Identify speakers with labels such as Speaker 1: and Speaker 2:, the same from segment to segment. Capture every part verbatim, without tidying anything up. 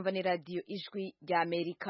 Speaker 1: kumva ni radio ijwi rya Amerika.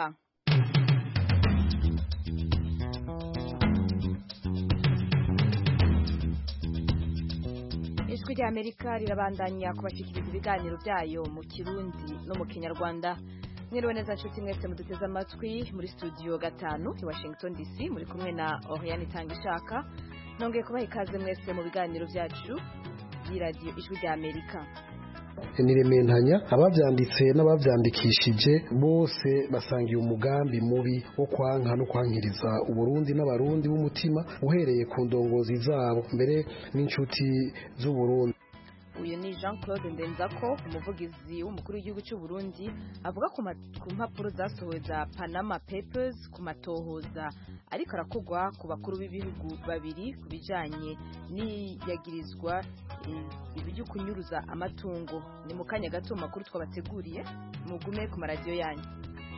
Speaker 1: Ijwi rya Amerika rirabandanya kubashikiriza ibiganiro byayo mu Kirundi no mu Kinyarwanda. Mwiriwe neza nshuti mwese muduteze amatwi muri studio gatanu i Washington D C muri kumwe na Oriane Tangishaka. Nongeye kubaha ikaze mwese mu biganiro byacu yi radio ijwi rya Amerika.
Speaker 2: Nirementanya abavyanditse n'abavyandikishije bose basangiye umugambi mubi wo kwanka no kwankiriza Uburundi n'abarundi b'umutima uhereye ku ndongozi zabo mbere n'inshuti z'u Burundi.
Speaker 1: Uyu ni Jean-Claude Ndenzako umuvugizi w'umukuru w'igihugu cy'u Burundi avuga ku mpapuro zasohowe za Panama Papers ku matohoza ariko arakogwa ku bakuru b'ibihugu babiri kubijanye n'iyagirizwa ibyo kunyuruza amatungo. Ni mu kanya gato makuru twabateguriye mugume ku maradiyo yanyu.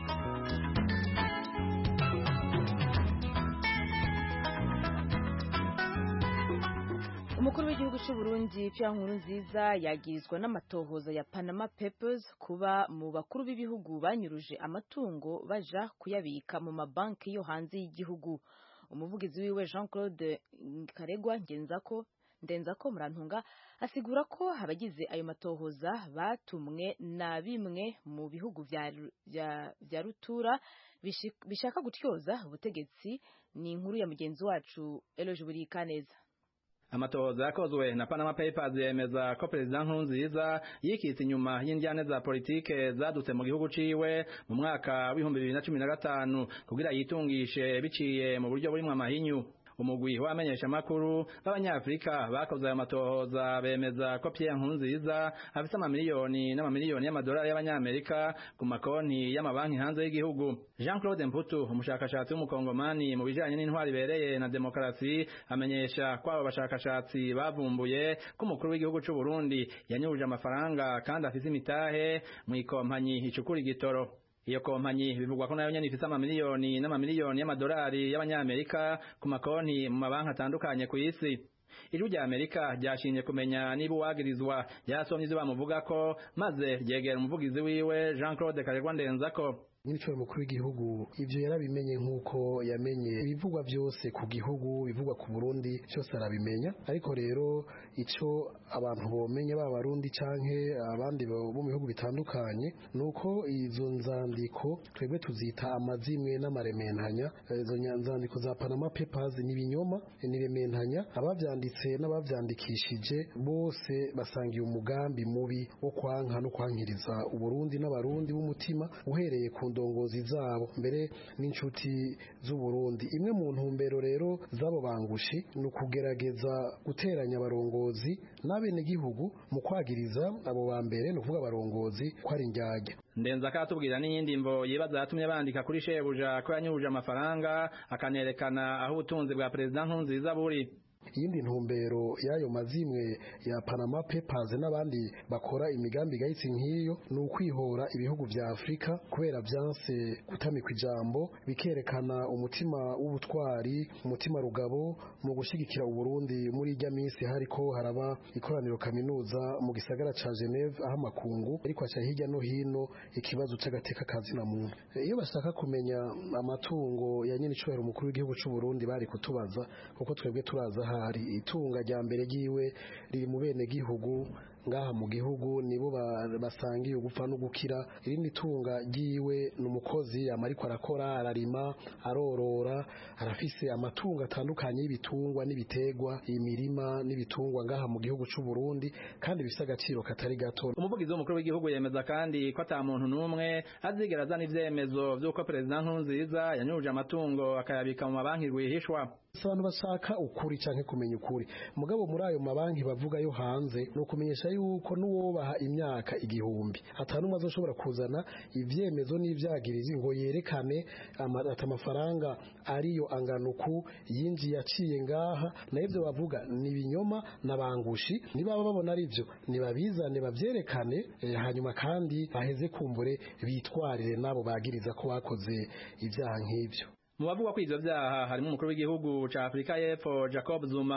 Speaker 1: Umukuru w'igihugu cy'u Burundi Pierre Nkurunziza yagirizwa n'amatohoza ya Panama Papers kuba mu bakuru b'ibihugu banyuruje amatungo baja kuyabika mu mabanki yo hanze y'igihugu. Umuvugizi wiwe Jean-Claude Karegwa Ngenzako Ndenzako Murantunga asigura ko abagize ayo matohoza batumwe na bimwe mu bihugu vya vya, vya rutura bishaka gutyoza ubutegetsi. Ni inkuru ya mugenzi wacu Eloge Burikaneza.
Speaker 3: Amatohoza yakozwe na Panama Papers yemeza ko President Nkurunziza yikitse inyuma y'indyane za politike zadutse mu gihugu ciwe mu mwaka w'ibihumbi bibiri na cumi na gatanu kugira yitungishe biciye mu buryo burimwe amahinyu. Umugwi wamenyesha makuru b'abanyafrika bakoze ayo matohoza bemeza ko Pierre Nkurunziza afite amamiliyoni n'amamiliyoni y'amadolari y'abanyamerika ku makonti y'amabanki hanze y'igihugu. Jean-Claude Mputu umushakashatsi w'umukongomani mu bijanye n'intwari ibereye na demokarasi amenyesha ko abo bashakashatsi bavumbuye ko umukuru w'igihugu cy'u Burundi yanyuruje amafaranga kandi afise imitahe mu ikompanyi icukura igitoro. Iyo kompanyi bivugwa ko nayo nyene ifise amamiliyoni n'amamiliyoni y'amadolari y'abanyamerika ku makonti mu mabanki atandukanye ku isi. Ijwi rya Amerika ryashimye kumenya niba uwagirizwa yasomye ivyo bamuvuga ko maze ryegera umuvugizi wiwe Jean-Claude Karegwa Ndenzako.
Speaker 2: Nico mukuru w'igihugu ivyo yarabimenye nkuko yamenye ibivugwa byose ku gihugu bivugwa ku Burundi cyose arabimenya, ariko rero ico abantu bomenya b'abarundi canke abandi bo mu bihugu bitandukanye nuko izo nzandiko twebwe tuzita amazimwe n'amarementanya. Izo nzandiko za Panama Papers ni binyoma nirementanya abavyanditse n'abavyandikishije bose basangiye umugambi mubi wo kwanka no kwankiriza Uburundi n'abarundi b'umutima uhereye ku ndongozi zabo mbere n'inshuti z'u Burundi. Imwe mu ntumbero rero zabo bangushi ni ukugerageza guteranya abarongozi n'abene gihugu mu kwagiriza abo ba mbere no kuvuga abarongozi ko ari indyarya.
Speaker 3: Ndenzako atubwira n'iyindi mvo yibaza yatumye bandika kuri shebuja ko yanyuruje amafaranga akanerekana aho ubutunzi bwa President Nkurunziza buri.
Speaker 2: Iyindi ntumbero yayo mazimwe ya Panama Papers n'abandi bakora imigambi gahitsi nk'iyo ni ukwihora ibihugu vya Afrika kubera byanse gutamika ijambo bikerekana umutima w'ubutwari umutima rugabo mu gushigikira Uburundi muri irya minsi hariko haraba ikoraniro kaminuza mu gisagara ca Geneve aho amakungu ariko aca hirya no hino ikibazo c'agateka kazi na muntu. Iyo bashaka kumenya amatungo ya nyene icubahiro umukuru w'igihugu c'u Burundi bari kutubaza kuko twebwe turaza hari itunga rya mbere giwe riri mu bene gihugu ngaha mu gihugu nibo basangiye ugupfa no gukira. Irindi tunga giwe n'umukozi amariko arakora ararima arorora arafise amatungo atandukanye y'ibitungwa n'ibitegwa imirima n'ibitungwa ngaha mu gihugu c'u Burundi kandi bifise agaciro katari gato.
Speaker 3: Umuvugizi w'umukuru w'igihugu yemeza kandi ko ata muntu n'umwe azigera azana ivyemezo vy'uko President Nkurunziza yanyuruje amatungo akayabika mu mabanki rwihishwa.
Speaker 2: Abantu bashaka ukuri canke kumenya ukuri mugabo muri ayo mabanki bavuga yo hanze no kumenyesha yuko nuwobaha imyaka igihumbi atanumwe azoshobora kuzana ivyemezo n'ivyagirizi ngo yerekane ata amafaranga ariyo anganuku yinji yaciye ngaha na ivyo bavuga ni binyoma nabangushi niba babona arivyo nibabizane bavyerekane eh, hanyuma kandi baheze kumbure bitwarire nabo bagiriza ko bakoze ivyaha nk'ivyo.
Speaker 3: Mu bavuga ko ivyo vyaha harimo umukuru w'igihugu ca Afrika y'Epfo Jacob Zuma.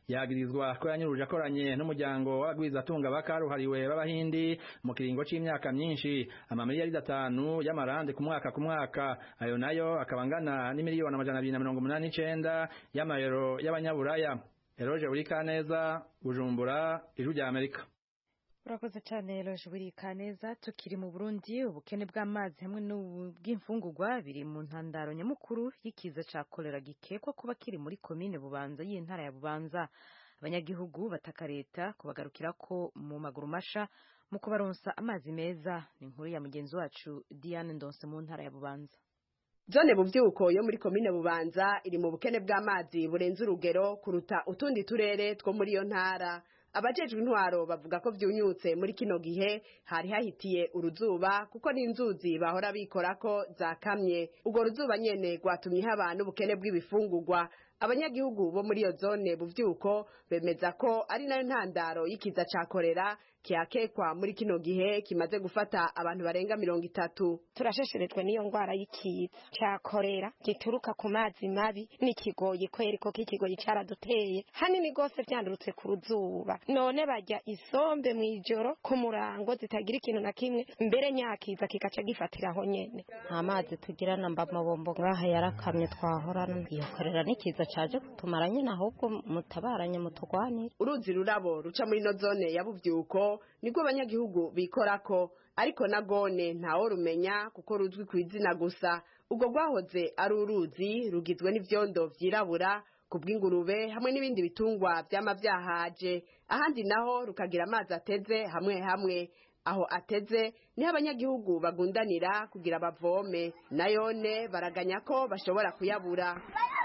Speaker 3: yagirizwa ko yanyuruje akoranye n'umuryango w'abagwizatunga bakaruhariwe b'abahindi mu kiringo c'imyaka myinshi amamiliyari atanu y'amarande ku mwaka ku mwaka ayo nayo akaba angana n'imiliyoni amajana abiri na mirongo umunani n'icenda y'amayero y'abanyaburaya. Eroje Urikaneza, Bujumbura, Ijwi rya Amerika.
Speaker 1: Urakoze cyane Eroje Urikaneza. Tukiri mu Burundi, ubukene bw'amazi hamwe n'ubw'imfungurwa biri mu ntandaro nyamukuru y'ikiza ca kolera gikekwa kuba kiri muri komine Bubanza y'intara ya Bubanza. Abanyagihugu bataka leta kubagarukira ko mu maguru masha mu kubaronsa amazi meza. Ni inkuru ya mugenzi wacu Diane Ndonse mu ntara ya Bubanza.
Speaker 4: Zone Buvyuko yo muri komine Bubanza iri mu bukene bw'amazi burenze urugero kuruta utundi turere two muri iyo ntara. Abajejwe intwaro bavuga ko vyunyutse muri kino gihe hari hahitiye uruzuba kuko n'inzuzi bahora bikora ko zakamye. Ugo ruzuba nyene rwatumye haba n'ubukene bw'ibifungurwa. Abanyagihugu bo muri iyo zone Buvyuko bemeza ko ari nayo ntandaro y'ikiza ca kolera kiyakekwa muri kino gihe kimaze gufata abantu barenga mirongo itatu.
Speaker 5: Turashesherejwe n'iyo ngwara y'ikiza ca kolera gituruka ku mazi mabi n'ikigoyi kweri ko kikigoyi caraduteye hanini gose vyandurutse ku ruzuba. None bajya isombe mwijoro ku murango zitagira ikintu na kimwe mbere nyakiza kikaca gifatiraho nyene.
Speaker 6: Amazi tugira namba mabombo ngaha yarakamye twahorana iyo kolera n'ikiza caje kutumara nyene ahubwo mutabaranye mutugwanira.
Speaker 4: Uruzi rurabo ruca muri no zone ya Buvyuko niko abanyagihugu bikorako ariko nagone ntawo rumenya kuko ruzwi ku izina gusa. Ubwo rwahoze ari uruzi rugizwe n'ivyondo vyirabura kubw'ingurube hamwe n'ibindi bitungwa vyama vyahaje. Ahandi naho rukagira amazi ateze hamwe hamwe. Aho ateze niho abanyagihugu bagundanira kugira bavome nayone baraganya ko bashobora kuyabura.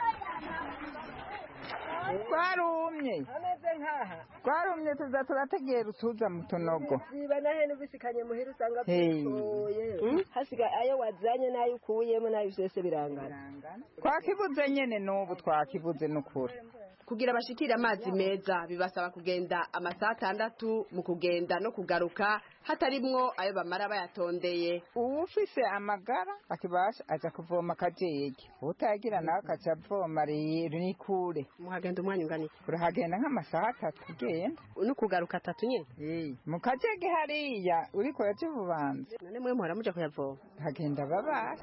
Speaker 7: Twarumye ameze nkaha twarumye tuza turategera utuza mu tunogo
Speaker 8: ziba nahe n'ubisikanye muhira usanga bitoye hasiga ayo wazanye nayo ukuyemo nayo byose birangana
Speaker 7: twakibuze nyene n'ubu twakibuze n'ukuri.
Speaker 4: Kugira bashikira amazi meza bibasaba kugenda amasaha atandatu mu kugenda no kugaruka hatarimwo ayo bamara bayatondeye.
Speaker 7: Uwufise amagara akibasha aja kuvoma kajege utagira nawe akaca avoma rero ni kure.
Speaker 4: Muhagenda umwanya ungana iki?
Speaker 7: Urahagenda nk'amasaha atatu ugenda
Speaker 4: no kugaruka atatu nyene.
Speaker 7: Eh mu kajege hariya uriko yaje Bubanza.
Speaker 4: None mwe muhora muja kuyavoma?
Speaker 7: Hagenda babara.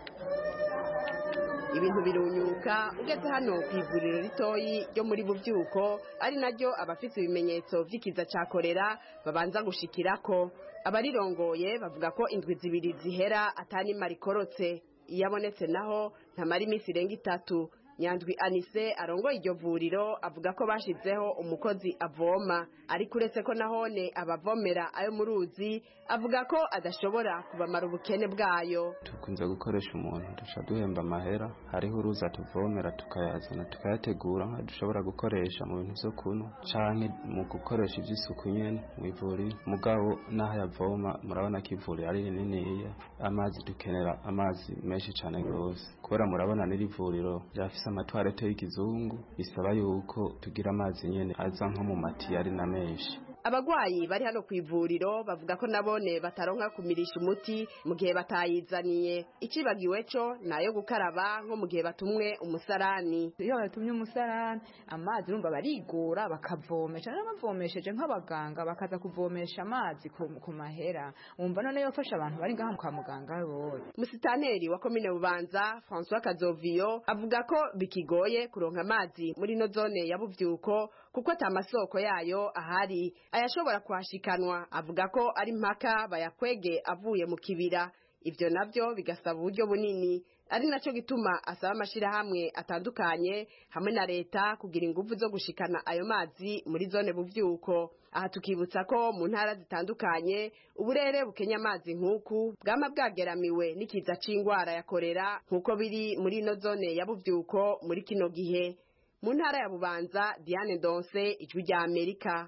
Speaker 4: Ibintu birunyuka ugeze hano kw'ivuriro ritoyi ryo muri Buvyuko ari naryo abafite ibimenyetso vy'ikiza ca kolera babanza gushikirako. Abarirongoye bavuga ko indwi zibiri zihera atani marikorotse iyabonetse naho ntamara iminsi irenga itatu. Nyandwi Anise arongoye iryo vuriro avuga ko bashizeho umukozi avoma ariko uretse ko nahone abavomera ayo mu ruzi avuga ko adashobora kubamara ubukene bwayo.
Speaker 9: Tukunze gukoresha umuntu duca duhemba amahera hariho uruzi atuvomera tukayazana tukayategura nka dushobora gukoresha mu bintu vyo kunywa canke mu gukoresha ivy'isuku nyene mu ivuriro. Mugabo naho yavoma murabona ko ivuriro ari rininiya amazi dukenera amazi menshi cane gose kubera murabona n'iri vuriro ryafise amatwarete y'ikizungu bisaba yuko tugira amazi nyene aza nko mu matiyari na menshi.
Speaker 4: Abagwayi bari hano kw'ivuriro bavuga ko nabone bataronka kumirisha umuti mu gihe batayizaniye. Icibagiwe co nayo gukaraba nko mu gihe batumwe umusarani.
Speaker 10: Iyo batumye umusarani amazi urumva barigora bakavomesha n'abavomesheje nk'abaganga bakaza kuvomesha amazi ku mahera. Umva none yofasha abantu bari ngaha kwa muganga boye.
Speaker 4: Musitaneri wa komine Bubanza François Kazoviyo avuga ko bikigoye kuronka amazi muri no zone ya Buvyuko kuko atamasoko yayo ahari. Ayashobora kuhashikanwa avuga ko ari mpaka bayakwege avuye mu kibira. Ivyo navyo bigasaba uburyo bunini ari naco gituma asaba amashirahamwe atandukanye hamwe na leta kugira ingufu zo gushikana ayo mazi muri zone Buvyuko. Aha tukibutsa ko mu ntara zitandukanye uburere bukenya amazi nk'uku bwama bwageramiwe n'ikiza c'ingwara ya kolera nk'uko biri muri no zone ya Buvyuko muri kino gihe. Mu ntara ya Bubanza, Diane Ndonse, Ijwi rya Amerika.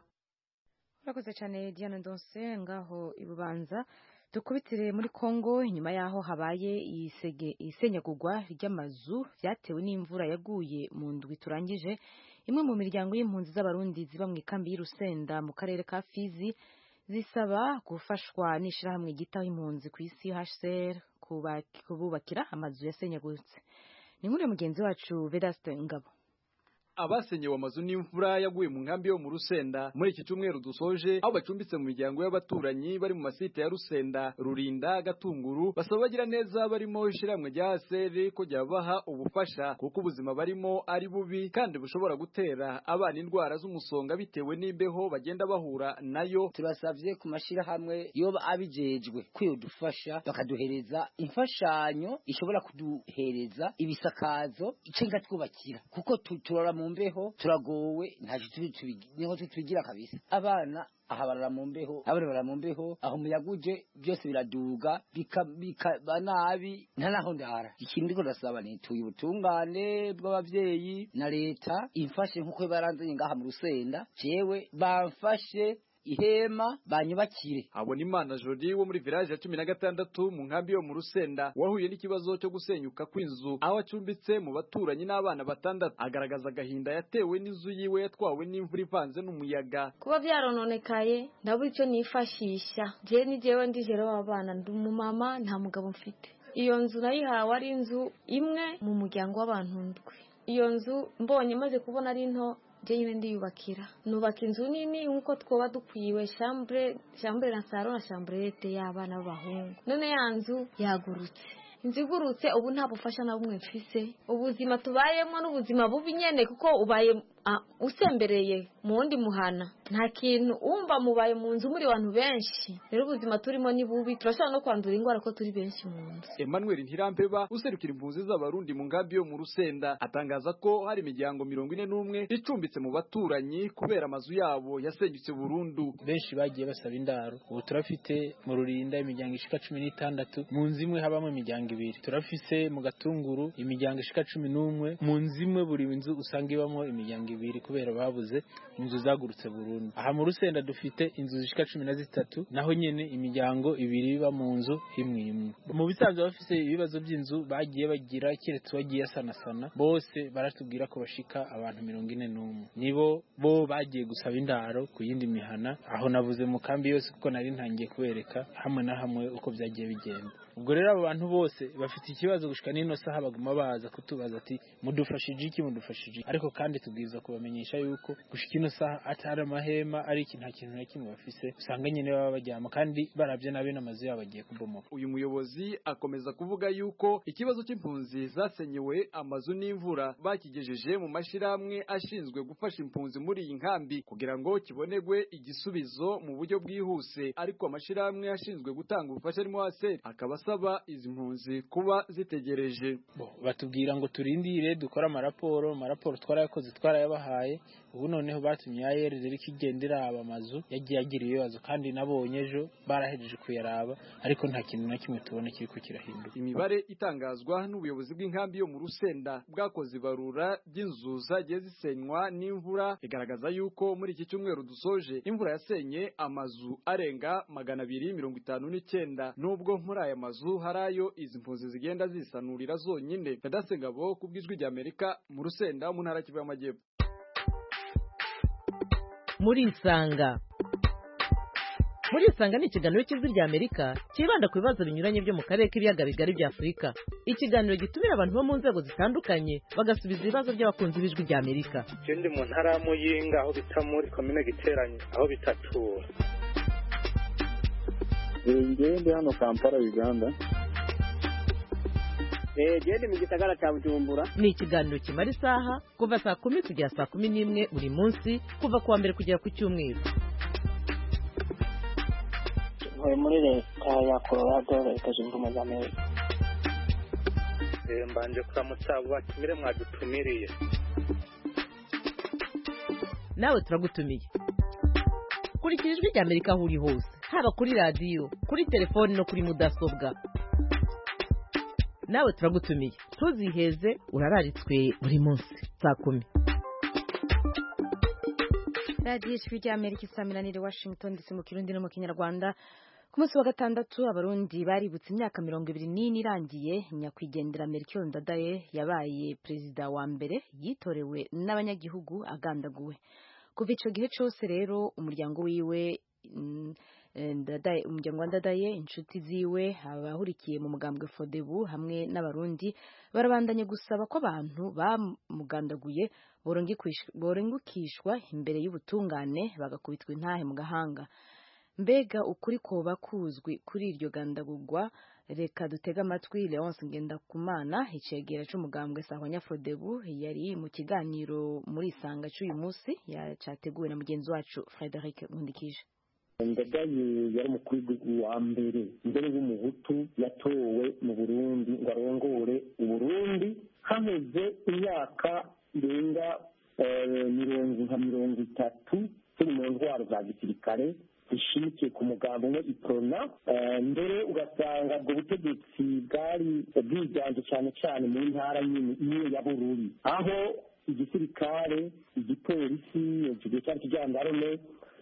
Speaker 1: Urakoze cyane Diane Ndonse ngaho ibubanza. Dukubitire muri Kongo inyuma yaho habaye isege isenyagurwa ry'amazu vyatewe n'imvura yaguye mu ndwi turangije. Imwe mu miryango y'impunzi z'abarundi ziba mu ikambi y'Urusenda mu karere ka Fizi zisaba gufashwa n'ishirahamwe gitaho impunzi ku isi H C R kubakira amazu yasenyagutse. Ni nkuru mugenzi wacu Vedaste Ngabo.
Speaker 11: abasenyewe amazu n'imvura yaguye mu nkambi yo mu Rusenda muri iki cyumweru dusoje aho bacumbitse mu miryango y'abaturanyi bari mu masite ya Rusenda, Rurinda, Gatunguru basaba bagira neza barimo ishiramwe rya A S R ko ryabaha ubufasha kuko ubuzima barimo ari bubi kandi bushobora gutera abana indwara z'umusonga bitewe n'imbeho bagenda bahura nayo.
Speaker 12: Turasavye ku mashira hamwe yoba abijejwe kwiyodufasha bakaduhereza imfashanyo ishobora kuduhereza ibisakazo icenga twubakira kuko turora mu mbeho turagowe ntacyo niho tubigira kabisa. Abana aha barara mu mbeho abana barara mu mbeho aho muyaguje byose biraduga bikaba nabi nta naho ndara. Ikindi ko ndasaba ni tuye ubutungane bw'abavyeyi na leta imfashe nkuko baranzanye ngaha mu Rusenda jewe bamfashe ihema banyubakire.
Speaker 11: Abona Imana Jody wo muri village ya cumi na gatandatu mu nkambi yo mu Rusenda wahuye n'ikibazo cyo gusenyuka kw'inzu aho acumbitse mu baturanyi n'abana batandatu agaragaza agahinda yatewe n'inzu yiwe yatwawe n'imvura ivanze n'umuyaga.
Speaker 13: Kuba byarononekaye ndabura icyo nifashisha je ni jewe ndi jero w'abana ndi umumama nta mugabo mfite. Iyo nzu nayihawe ari inzu imwe mu muryango w'abantu ndwi. Iyo nzu mbonye maze kubona ari nto jewe ndiyubakira nubaka inzu nini nkuko twoba dukwiwe chambre chambre na salon na chambrette y'abana b'abahungu. None ya nzu yagurutse inzigurutse ubu nta bufasha na bumwe mfise. Ubuzima tubayemo n'ubuzima bubi nyene kuko ubaye uh, usembereye mu wundi muhana nta kintu umva mubaye mu nzu muri abantu benshi. Rero ubuzima turimo ni bubi turashobora no kwandura ingwara ko turi benshi mu nzu.
Speaker 11: Emmanuel Ntirampeba userukira impunzi z'abarundi mu ngambi yo mu Rusenda atangaza ko hari imiryango mirongo ine n'umwe icumbitse mu baturanyi kubera amazu yabo yasenyutse burundu.
Speaker 14: Benshi bagiye basaba indaro. Ubu turafite mu Rurinda imiryango ishika cumi n'itandatu mu nzu imwe habamo imiryango ibiri. Turafise mu Gatunguru imiryango ishika cumi n'umwe mu nzu imwe buri inzu usanga ibamo imiryango ibiri kubera babuze inzu zagurutse burundu. Aha mu Rusenda dufite inzu zishika cumi na zitatu naho nyene imiryango ibiri biba mu nzu imwe imwe. Mu bisanzwe bafise ibibazo by'inzu bagiye bagira kiretse wagiye sanasana bose baratubwira ko bashika abantu mirongo ine n'umwe nibo bo bagiye gusaba indaro ku yindi mihana aho navuze mu kambi yose kuko nari ntangiye kubereka hamwe na hamwe uko byagiye bigenda. Ubwo rero abo bantu bose bafite ikibazo gushika n'ino saha baguma baza kutubaza ati mudufashije iki mudufashije iki, ariko kandi tubwiza kubamenyesha yuko gushika ino saha atari amahema ari iki nta kintu na kimwe bafise usanga nyene baba bajyama kandi baravye nabe n'amazu yabo bagiye kubomoka.
Speaker 11: Uyu muyobozi akomeza kuvuga yuko ikibazo cy'impunzi zasenyewe amazu n'imvura bakigejeje mu mashiramwe ashinzwe gufasha impunzi muri iyi nkambi kugira ngo kibonerwe igisubizo mu buryo bwihuse, ariko amashiramwe ashinzwe gutanga ubufasha arimo A S R akaba asaba izi mpunzi kuba zitegereje.
Speaker 14: Batubwira ngo turindire dukora amaraporo amaraporo twarayakoze twarayabahaye. Ubu noneho batumye ayere rero kigendera aba amazu yagiye agira ibibazo kandi nabonye ejo barahejeje kuyaraba ariko nta kintu na kimwe tubona kiri ko kirahinduka.
Speaker 11: Imibare itangazwa n'ubuyobozi bw'inkambi yo mu Rusenda bwakoze ibarura by'inzu zagiye zisenywa n'imvura igaragaza yuko muri iki cyumweru dusoje imvura yasenye amazu arenga magana abiri mirongo itanu n'icyenda nubwo muri aya mazu harayo izi mpunzi zigenda zisanurira zonyine. Kadasengabo kubwijwi rya Amerika mu Rusenda mu ntara Kivu y'Amajyepfo.
Speaker 15: Muri Isanga Muri Isanga ni ikiganiro cy'ijwi rya Amerika kibanda ku bibazo binyuranye byo mu karere k'ibiyaga bigari bya Afurika. Ikiganiro gitumira abantu bo mu nzego zitandukanye bagasubiza ibibazo by'abakunzi b'ijwi rya Amerika.
Speaker 16: Je ndi mu ntara ya Muyinga aho bita muri commune Giteranye aho bitatura.
Speaker 17: Ngiye ndi hano Kampala Uganda.
Speaker 18: Eh gende mu gisagara cya Bujumbura.
Speaker 15: Ni ikiganiro kimara isaha kuva saa kumi kugera saa kumi n'imwe buri munsi kuva kuwa mbere kugera ku cyumweru.
Speaker 18: Ntuye muri leta ya Colorado leta zunze ubumwe za Amerika.
Speaker 16: Eh mbanje kuramutsa batumire mwadutumiriye.
Speaker 15: Nawe turagutumiye. Kurikira ijwi rya Amerika aho uri hose haba kuri radio kuri telefone no kuri mudasobwa. Nawe turagutumiye tuziheze urararitswe buri munsi saa kumi.
Speaker 1: Radio Ijwi rya Amerika isaminanire Washington D C mu Kirundi no mu Kinyarwanda. Ku munsi wa gatandatu abarundi baributse imyaka mirongo ibiri n'ine irangiye nyakwigendera Melchior Ndadaye yabaye perezida wa mbere yitorewe n'abanyagihugu agandaguwe. Kuva ico gihe cyose rero umuryango wiwe mm, Ndadaye umuryango wa Ndadaye inshuti ziwe abahurikiye mu mugambwe Fodebu hamwe n'abarundi barabandanye gusaba ko abantu bamugandaguye borengukishwa imbere y'ubutungane bagakubitwa intahe mu gahanga. Mbega ukuri koba kuzwi kuri iryo gandagurwa? Reka dutega amatwi Leonce Ngendakumana icegera c'umugambwe Sahwanya Fodebu yari mu kiganiro muri Isanga cy'uyu munsi yacateguwe na mugenzi wacu Frederic Nkundikije.
Speaker 19: Ndadaye yari umukuru wa mbere mbere w'umuhutu yatowe mu Burundi ngo arongore Uburundi hameze imyaka irenga mirongo nka mirongo itatu turi mu ntwaro za gisirikare ishimikiye ku mugambo umwe iprona mbere ugasanga ubwo butegetsi bwari bwiganje cyane cyane mu ntara imwe ya Bururi aho igisirikare igipolisi igihe cyari kijandarume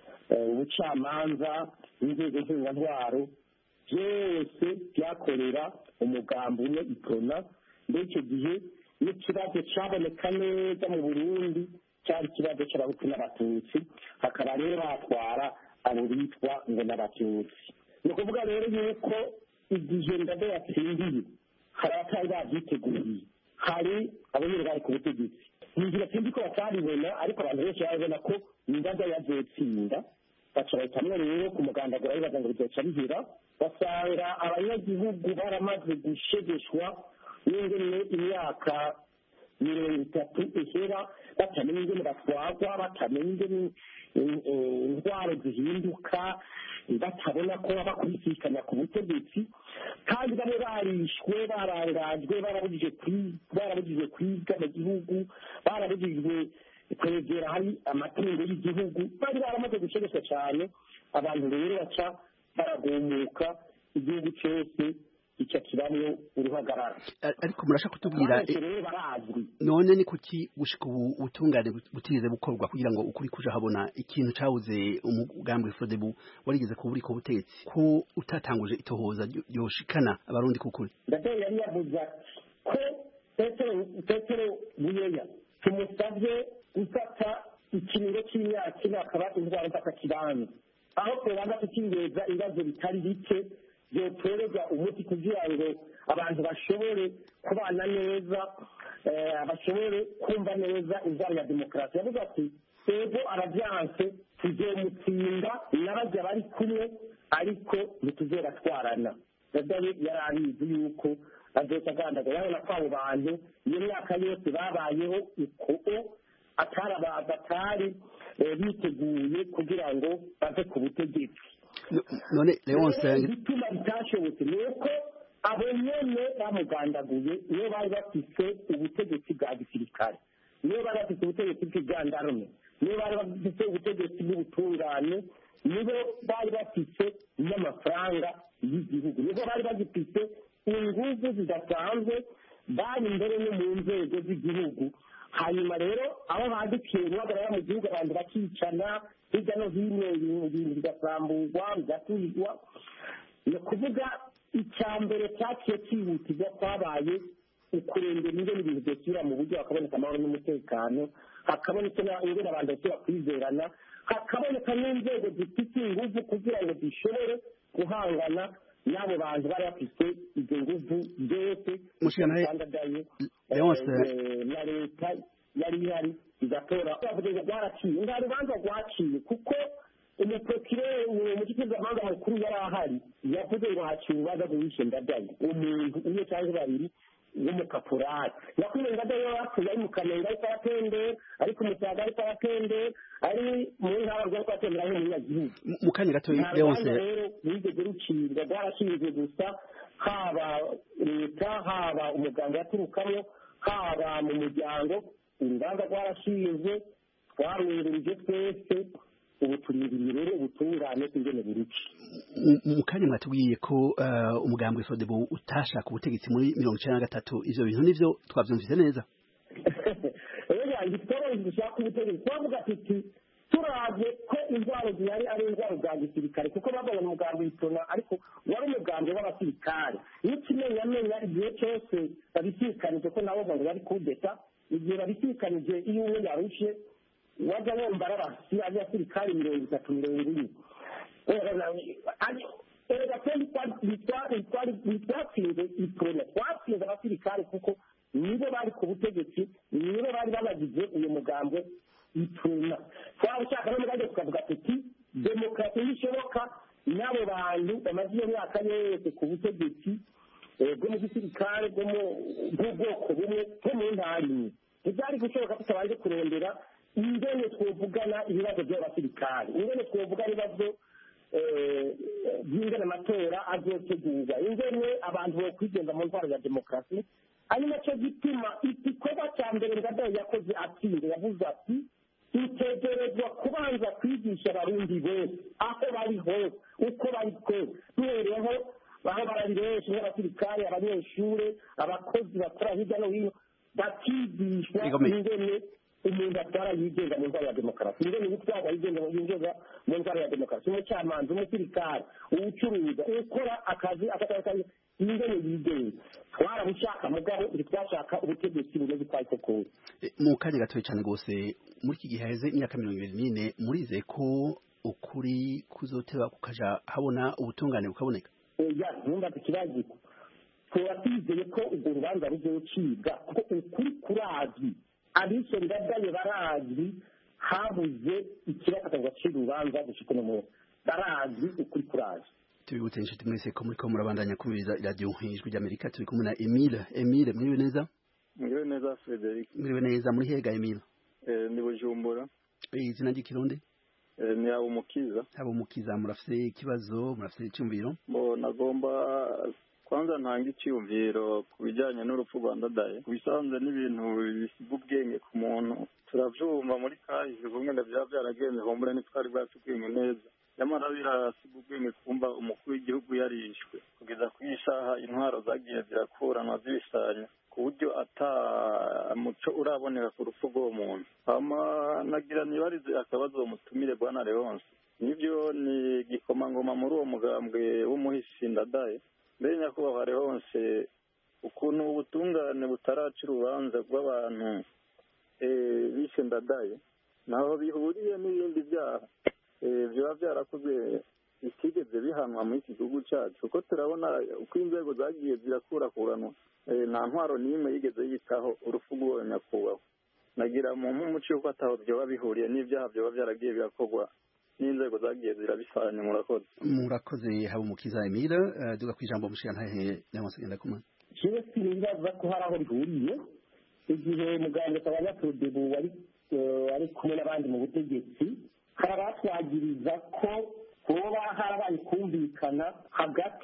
Speaker 19: ubucamanza n'inzego z'intwaro byose byakorera umugambo umwe iprona mbere icyo gihe n'ikibazo cyaboneka neza mu Burundi cyari ikibazo cy'abahutu n'abatutsi hakaba rero batwara abo bitwa ngo n'abatutsi. Ni ukuvuga rero yuko igihe Ndadaye yatsindiye hari abatari babyiteguye, hari abanyine bari ku butegetsi. Ni inzira sinzi ko bataribona ariko abantu benshi barabona ko Ndadaye azotsinda baca bahitamwo rero ku mugandagura bibaza ngo bizoca bihera basanga abanyagihugu baramaze gushegeshwa n'ingene imyaka mirongo itatu ihera batamenya ingene batwagwa batamenya ingene indwara zihinduka batabona ko bakubisikana ku butegetsi kandi bamwe barishwe barangajwe barabujijwe kwiga mu gihugu barabujijwe kwegera hari amatungo y'igihugu bari baramaze gushegeshwa cyane abantu rero baca baragumuka igihugu cyose icyo kibamwe uruhagarara
Speaker 20: ariko murashaka kutubwira none ni kuki gushika ubu utungane butize bukorwa kugira ngo ukuri kuja habona ikintu cawuze umugambi Fodebu warigeze kuburi ko butetsi ko utatanguje itohoza yoshikana abarundi kukuri
Speaker 19: Ndadaye yari yavuze ko Petero Petero Buyoya tumusabye gufata ikiniro cy'imyaka n'akaba indwara mpaka kibanza aho tubanda tukingeza ibibazo bitari bike byotoreza umuti kugira ngo abantu bashobore kubana neza bashobore kumva neza inzara ya demokarasi yavuga ati ego arabyanse tuzomutsinda n'abajya bari kumwe ariko ntituzeratwarana. Ndadaye yari abizi yuko azoca agandagura yabona ko abo bantu iyo myaka yose babayeho uko atari batari biteguye kugira ngo bave ku butegetsi.
Speaker 20: None Leonce
Speaker 19: bituma bitashobotse nuko abo nyene bamugandaguye niyo bari bafise ubutegetsi bwa gisirikare niyo bari bafise ubutegetsi bw'igandarume niyo bari bafise ubutegetsi bw'ubutungane nibo bari bafise n'amafaranga y'igihugu nibo bari bagifise inguvu zidasanzwe bari imbere no mu nzego z'igihugu. Hanyuma rero abo badukiye guhagarara mu gihugu abantu bakicana hirya no hino ibintu bigasamburwa bigatuzwa ni ukuvuga icya mbere cyaciye cyihutirwa kwabaye ukurengera ingene ibintu byosubira mu buryo hakaboneka amahoro n'umutekano hakaboneka ingene abantu bashobora kwizerana hakaboneka n'inzego zifite inguvu kugira ngo zishobore guhangana n'abo bantu bari bafite izo nguvu byose
Speaker 20: Ndadaye
Speaker 19: na leta yari ihari igatora bavuga ngo rwaraciye nta rubanza rwaciye kuko umuprokirere umushikirizamanza mukuru yari ahari yavuze ngo haciye urubanza rwishe Ndadaye umuntu umwe cyangwa babiri w'umukaporari yakwiye Ndadaye yapfuye ari mu Kamenge ariko aratembera ariko Umusaga ariko aratembera ari mu ntara rwako atembera nk'umunyagihugu
Speaker 20: mu kanya gato Leonce
Speaker 19: rero bigeze rucibwa rwarashinzwe gusa haba leta haba umuganga yaturukamo haba mu muryango urubanza rwarashinzwe twarwererije twese ubu turindiriye rero ubutungane ingene buruki.
Speaker 20: Mu kanya mwatubwiye ko umugambi Fodebu utashaka ubutegetsi muri mirongo icenda na gatatu ivyo bintu nivyo twavyumvise neza
Speaker 19: rero yanjye twari dushaka ubutegetsi twavuga tuti turavye ko indwara zihari ari indwara za gisirikare kuko babona umugambi w'itona ariko wari umugambi w'abasirikare n'ikimenyamenya igihe cyose babisikanije ko nabo ngo bari kudeta igihe babisikanije iyo umwe yarushe wajya wumva arabasi abasirikare mirongo itatu mirongo ine twatsinze iprona twatsinze abasirikare kuko nibo bari ku butegetsi nibo bari banagize uyu mugambwe iprona twaba ushaka no mugande tukavuga tuti demokarasi nishoboka n'abo bantu bamaze iyo myaka yose ku butegetsi bwo mu gisirikare bwo mu bwoko bumwe bwo mu ntara imwe ntibyari gushoboka tutabanje kurondera ingene twovugana ibibazo by'abasirikare ingene twovuga ibibazo by'ingene amatora azotegurwa ingene abantu bokwigenza mu ntwaro ya demokarasi ari nacyo gituma igikorwa cya mbere Ndadaye yakoze atsinze yavuze ati dutegerezwa kubanza kwigisha abarundi bose aho bari hose uko bari kose duhereyeho aho bari benshi nk'abasirikare abanyeshuri abakozi bakora hirya no hino bakigishwa ingene umuntu atwara yigenga mu ntwaro ya demokarasi ingene gutwara yigenga mu ntwaro ya demokarasi umucamanza umusirikare uwucuruza ukora akazi akatakaye ingene yigenga twarabushaka mugabo ntitwashaka ubutegetsi bumeze uko ariko kose
Speaker 20: mu kanya gatoya cyane rwose muri iki gihe haheze imyaka mirongo ibiri n'ine murize ko ukuri kuzoteba kukaja habona ubutungane bukaboneka
Speaker 19: oya numva ikibazo tuba twizeye ko urwo rubanza ruzocibwa kuko ukuri kurazwi abishe Ndadaye barazwi habuze ikiraka gaciro urubanza gushika no mu barazwi ukuri kurazwi
Speaker 20: tubibutse inshuti mwese ko muriko murabandanya kumviriza iradiyo ijwi ry'Amerika turi kumwe na Emile Emile muriwe neza
Speaker 17: muriwe neza Frederic
Speaker 20: muriwe neza muri hega Emile
Speaker 17: eh ndi Bujumbura
Speaker 20: izina ry'ikirundi
Speaker 17: eh ni abo mukiza
Speaker 20: abo mukiza murafite ikibazo murafite icyumviro
Speaker 17: bo nagomba kwanza ntanga icyumviro ku bijyanye n'urupfu rwa Ndadaye bisanzwe n'ibintu bisiga ubwenge ku muntu turavyumva muri kahise kumwe na bya byaragenze hombura nitwari bwatubwenge neza nyamara birasiga ubwenge kumva umukuru w'igihugu yarishwe kugeza ku isaha intwaro zagiye zirakuranwa zibisanya ku buryo ata muco uraboneka ku rupfu rw'uwo muntu hama nagira nibarize akabazo mutumire bwana Leonce nibyo ni gikomangoma muri uwo mugambwe w'umuhisi Ndadaye mbere nyakubahwa Leonce ukuntu ubutungane butaracira urubanza rw'abantu bishe Ndadaye naho bihuriye n'ibindi byaha biba byarakozwe bitigeze bihanwa muri iki gihugu cyacu kuko turabona uko inzego zagiye zirakurakuranwa nta ntwaro n'imwe yigeze yitaho urupfu rw'uwo nyakubahwa nagira mu nk'umuco yuko ataho byoba bihuriye n'ibyaha byoba byaragiye birakorwa n'inzego zagiye zirabisanya murakoze
Speaker 20: murakoze haba umukiza Emile duga ku ijambo mushiyantahe n'amasegenda kumana
Speaker 19: jewe sinibaza ko hari aho bihuriye igihe muganga Kabanyaprodebu wari ari kumwe n'abandi mu butegetsi hari abatwagiriza ko hoba harabaye kumvikana hagati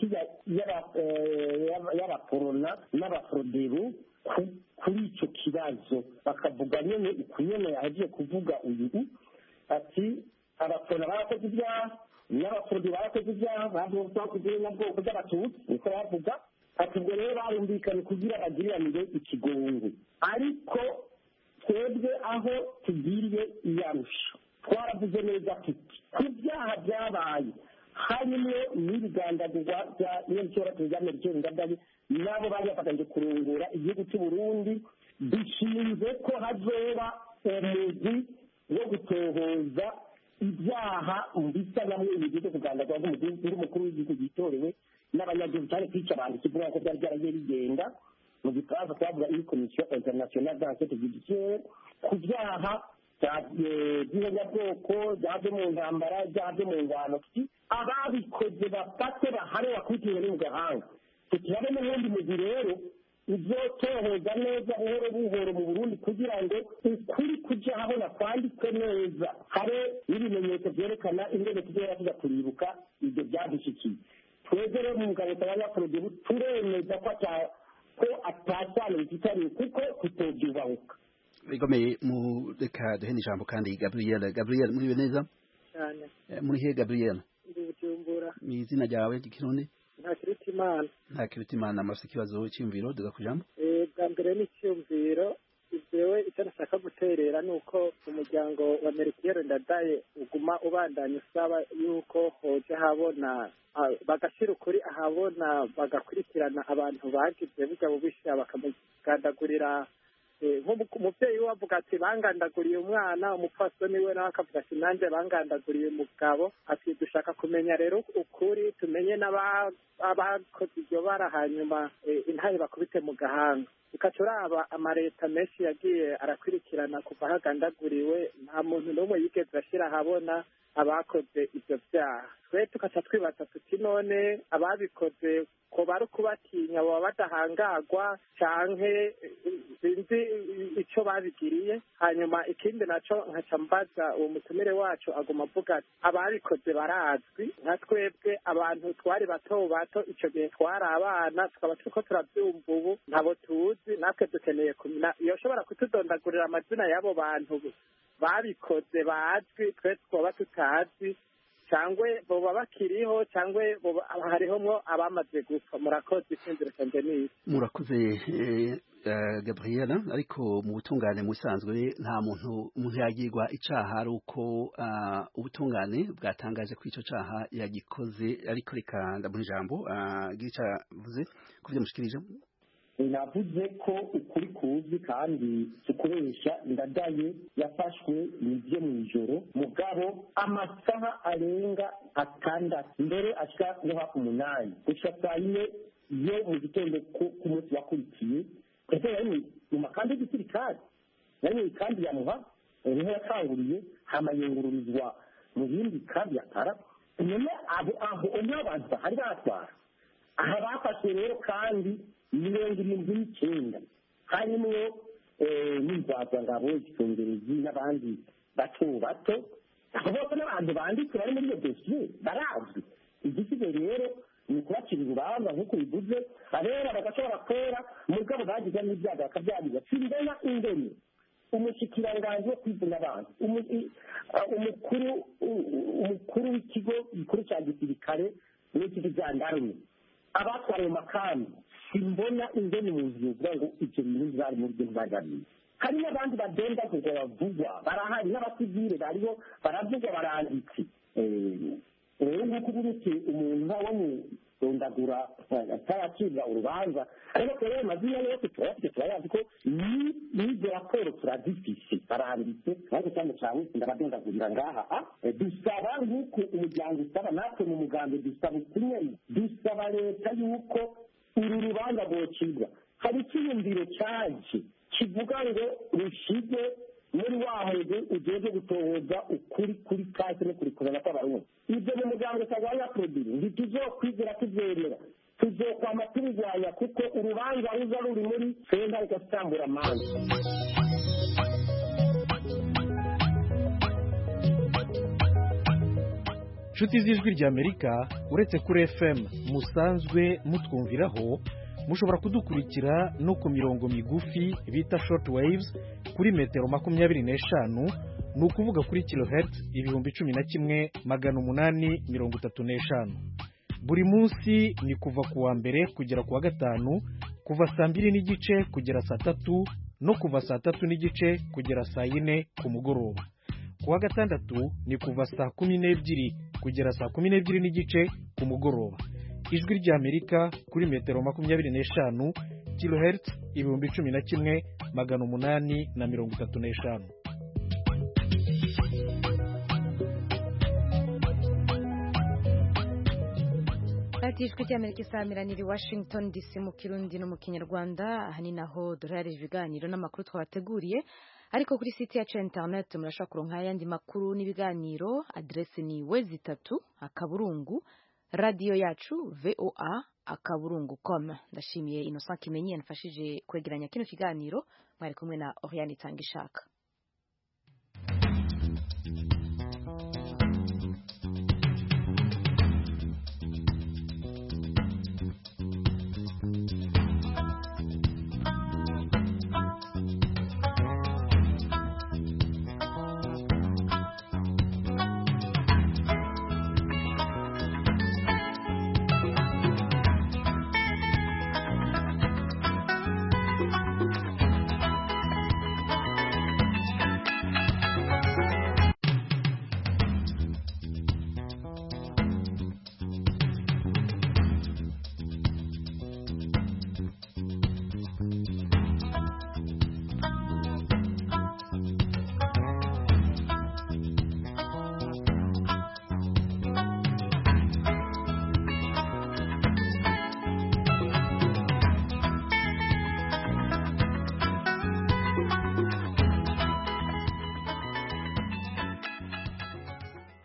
Speaker 19: y'abaporona n'abaprodebu kuri icyo kibazo bakavuga nyine ukunyene yagiye kuvuga uyu ati abaporona barakoze ibyaha n'abaprodebu barakoze ibyaha bakoze n'ubwoko bw'abatutsi niko bavuga ati ubwo rero barumvikanye kugira bagiriranire ikigongo ariko twebwe aho tugiriye iyarusha twaravuze neza tuti ku byaha byabaye harimo n'ibigandagurwa bya nyir'icyubahiro cya Melchior Ndadaye nabo bari bafatanyije kurongora igihugu cy'u Burundi dushinze ko hazoba umugwi wo gutohoza ibyaha bisa namwe ibigize kugandagurwa n'umukuru w'igihugu gitorewe n'abanyagihugu cyane kwica abantu kivuga ko byari byaragiye bigenda mu gifaransa twavuga iyi komisiyo internationale d'enquête judiciaire ku byaha by'abanyabwoko byaje mu ntambara byaje mu ngwano ababikoze bafate bahare bakurikiwe no mu gahanga tukirabe n'ubundi mugwi rero uzotohoza neza buhoro buhoro mu Burundi kugira ngo ukuri kuja habona kwandikwe neza habe n'ibimenyetso byerekana ingene tugera tuja kuribuka ibyo byadushikiye twebwe rero mu ngabo z'abanyaprodebu turemeza ko ko atasano bitari kuko kutobyubahuka
Speaker 20: bigomeye mu reka duhene ijambo kandi Gabriel Gabriel muri neza
Speaker 21: cyane
Speaker 20: muri he Gabriel
Speaker 21: ndi Bujumbura
Speaker 20: ni izina ryawe ry'ikirundi
Speaker 21: nta Kirutimana
Speaker 20: nta Kirutimana amafite ikibazo cy'imviro duga kujambo
Speaker 21: eh bwa mbere ni cyumviro jewe icyo nashaka guterera nuko umuryango wa Melchior Ndadaye uguma ubandanya usaba yuko hoje habona bagashira ukuri ahabona bagakurikirana abantu bagize bijya bubisha bakamugandagurira nk'umubyeyi we avuga ati bangandaguriye umwana umupfasoni we nawe akavuga ati nanjye bangandaguriye umugabo ati dushaka kumenya rero ukuri tumenye n'abakoze iryo bara hanyuma intare bakubite mu gahanga ukaca uraba amaleta menshi yagiye arakurikirana kuva hagandaguriwe nta muntu n'umwe yigeze ashyira ahabona abakoze ibyo byaha twe tukaca twibaza tuti none ababikoze ko bari ukubatinya baba badahangagwa canke sinzi ico babigiriye hanyuma ikindi naco nkaca mbaza uwo mutumire wacu aguma avuga ati ababikoze barazwi nka twebwe abantu twari bato bato ico gihe twari abana tukaba turiko turavyumva ubu ntabo tuzi natwe dukeneye kumenya yoshobora kutudondagurira amazina y'abo bantu babikoze bazwi twe twaba tutazi cyangwa boba bakiriho cyangwa hariho mwo abamaze gupfa murakoze isinziro cyanje n'iyi
Speaker 20: murakoze Gabriela ariko mu butungane mu bisanzwe nta muntu umuntu yagirwa icaha ari uko ubutungane bwatangaje ko ico caha yagikoze ariko reka ndamuha ijambo gica vuze kuvyo mushikirije
Speaker 19: navuze ko ukuri kuzi kandi tukoresha ndadaye yafashwe nivyo mw'ijoro mugabo amasaha arenga atandatu mbere ashika no hafi umunani gushika saa yine yo mu gitondo ku munsi wakurikiye ese yari mu makandi y'igisirikare yari kandi yamuha niho yakanguriye hamayungururizwa mu bindi kandi yatara nyuma abo aho onye abantu bahari batwara aha bafashwe rero kandi mirongo irindwi n'icyenda harimo n'inzazangabo igisongerezi n'abandi bato bato aho bose n'abantu banditse bari muri iyo dosiye barazwi igisigaye rero ni ukubacira urubanza nk'uko bivuze abera bagashobora kwera mugabo bagize n'ibyago bakabyariza simbona ingene umushikiranganji wo kwizana abantu umukuru umukuru w'ikigo gikuru cya gisirikare n'ikigo cya ndarume abatwara mu makambi simbona ingene mu buzima ngo ibyo bintu bari mu byo baganiriye hari n'abandi bagenda kuko bavugwa barahari n'abasivile bariho baravugwa baranditse rero nk'uko uburuke umuntu ntawo mu rondagura ataracibwa urubanza ariko rero amazina yose turayafite turayazi ko n'izo raporo turazifise baranditse ariko cyane cyane ndabadondagurira ngaha dusaba nk'uko umuryango usaba natwe mu mugambi dusaba ukunyeri dusaba leta y'uko uru rubanza rwocibwa hari icyiyumviro cyaje kivuga ngo rushige muri wa mwuga ugeze gutohoza ukuri kuri kasi no kuri kurana kw'abarundi ibyo mu muryango utagwanya produire ntituzokwigera tubyemera tuzokwama tubirwanya kuko urubanza ruza ruri muri senta rugatambura amanza
Speaker 2: nshuti z'ijwi ry'amerika uretse kuri F M musanzwe mutwumviraho mushobora kudukurikira no ku mirongo migufi bita short waves kuri metero makumyabiri n'eshanu ni ukuvuga kuri kilohertz ibihumbi cumi na kimwe magana umunani mirongo itatu n'eshanu buri munsi ni kuva ku wa mbere kugera ku wa gatanu kuva saa mbiri n'igice kugera saa tatu no kuva saa tatu n'igice kugera saa yine ku mugoroba ku wa gatandatu ni kuva saa kumi n'ebyiri kugera saa kumi n'ebyiri n'igice ku mugoroba ijwi ry'Amerika kuri metero makumyabiri n'eshanu kilohertz ibihumbi cumi na kimwe magana umunani na mirongo itatu n'eshanu
Speaker 1: ati ijwi ry'Amerika isaamiranira i Washington D C mu Kirundi no mu Kinyarwanda aha ni naho duharije ibiganiro n'amakuru twabateguriye ariko kuri site yacu ya internet murashobora kuronka ayandi makuru n'ibiganiro adresse ni wezi itatu akaburungu radio yacu voa akaburungu com ndashimiye Innocent Kimenyi yanfashije kwegeranya kino kiganiro mwari kumwe na Oriane Tangishaka.